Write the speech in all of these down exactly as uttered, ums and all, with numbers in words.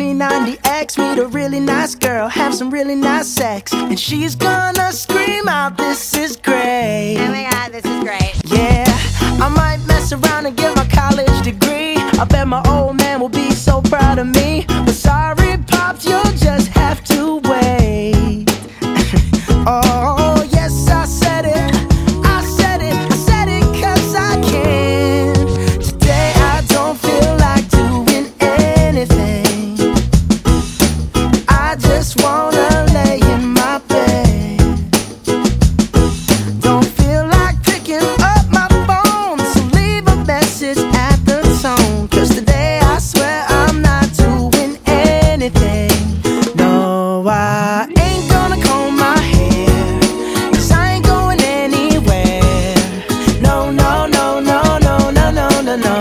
P ninety X, meet a really nice girl, have some really nice sex, and she's gonna scream out, this is great. Oh my god, this is great. Yeah, I might mess around and get my college degree. I bet my old man will be so proud of me. But sorry, Pops, you'll just have to wait. Oh, yes, I said it. I said it. I said it 'cause I can. Today I don't feel like doing anything. I just wanna lay in my bed. Don't feel like picking up my phone, so leave a message at the tone. 'Cause today I swear I'm not doing anything. No, I ain't gonna comb my hair, 'cause I ain't going anywhere. No, no, no, no, no, no, no, no, no.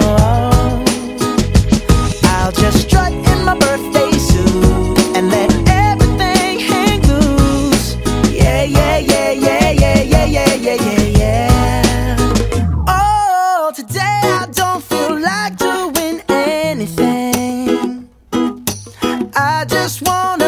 I'll just strut in my birthday suit and let everything hang loose. Yeah, yeah, yeah, yeah, yeah, yeah, yeah, yeah, yeah, yeah. Oh, today I don't feel like doing anything. I just want